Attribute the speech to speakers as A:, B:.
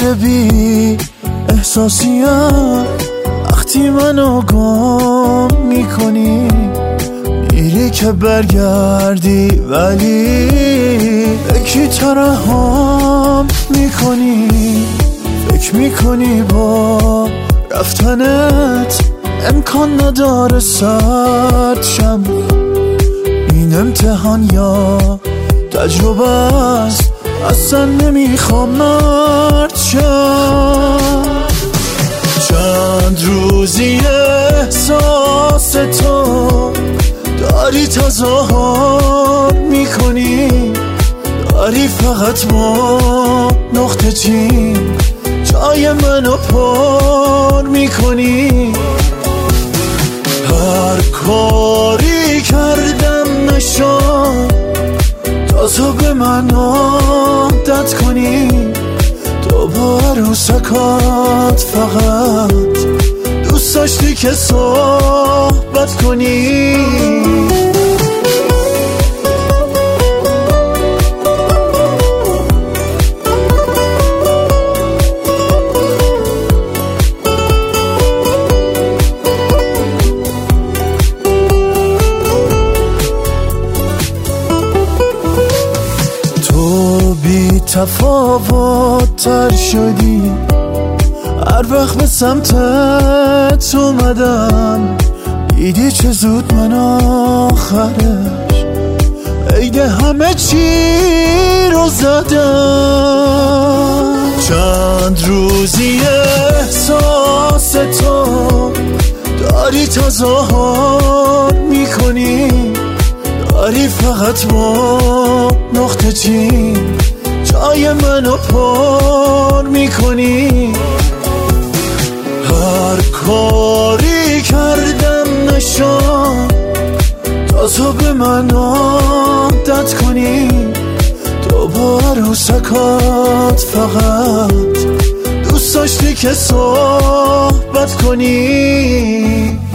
A: دیگه بی احساسیم وقتی منو گم میکنی، میری که برگردی ولی یکی ترحم میکنی. فکر میکنی با رفتنت امکان نداره سرد شم، این امتحان یا تجربه است، اصلا نمیخوام مرد شم. چند روزی احساس تو داری تظاهر میکنی، داری فقط با نقطه چین جای منو پر میکنی. هر کاری کردم نشد تا تو به من عادت کنی، تو با عروسکات فقط دوست داشتی که صحبت کنی. بی تفاوت تر شدی هر وقت به سمتت اومدم، دیدی چه زود من آخرش عید همه چی رو زدم. چند روزی احساس تو داری تظاهر میکنی، داری فقط با نقطه چین جای منو پر میکنی. هر کاری کردم نشد تا تو به من عادت کنی، تو با عروسکات فقط دوست داشتی که صحبت کنی.